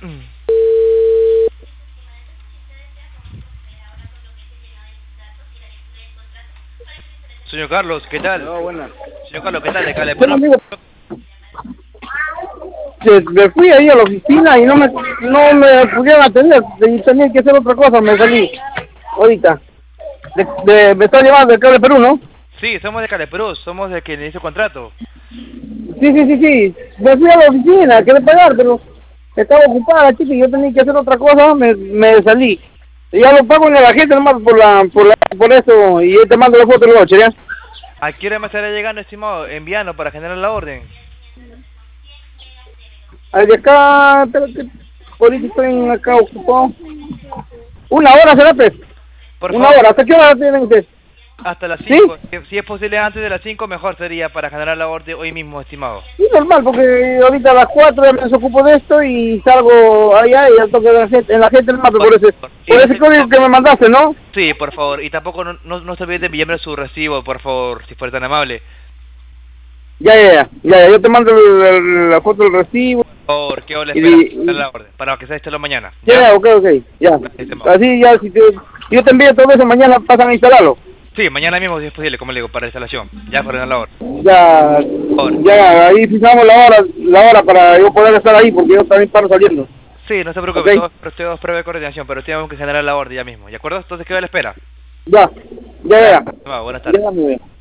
Señor Carlos, ¿qué tal? No, buena. Señor Carlos, ¿qué tal? De Cali, Bueno, amigo, me fui ahí a la oficina y no me pudieron atender y tenía que hacer otra cosa, me salí ahorita. Me está llamando de Cable Perú, ¿no? Sí, somos de Cali, Perú, somos de quien hizo contrato. Sí. Me fui a la oficina, quería pagar, pero estaba ocupada, chica, y yo tenía que hacer otra cosa, me salí. Y ya lo pago en la gente nomás por eso, y yo te mando la foto de noche, ¿ya? ¿A qué hora me estará llegando, estimado, enviando para generar la orden? Al de acá, espérate, ahorita estoy acá ocupado. Una hora será, pues. Por Una favor, hora, ¿hasta qué hora tienen ustedes? hasta las ¿Sí? 5. Si es posible antes de las 5, mejor sería para generar la orden hoy mismo, estimado. Sí, normal, porque ahorita a las 4 ya me desocupo de esto y salgo allá y al toque de la gente, en la gente el mapa, por ese código que me mandaste, ¿no? Sí, por favor. Y tampoco no se olvide de enviarme su recibo, por favor, si fuera tan amable. Ya, yo te mando la foto del recibo. Por favor, quedo a la Y espera de la orden, para que sea esto mañana. ya, ok, ya. Así ya, si yo te envío todo eso, mañana pasan a instalarlo. Sí, mañana mismo si es posible, como le digo, para instalación. Ya, para la orden. Ya, ahí fijamos la hora para yo poder estar ahí, porque yo también paro saliendo. Sí, no se preocupe, Okay. todos prueba de coordinación, pero tenemos que generar la orden ya mismo, ¿de acuerdo? Entonces quedo a la espera. Ya. Buenas tardes. Ya, muy bien.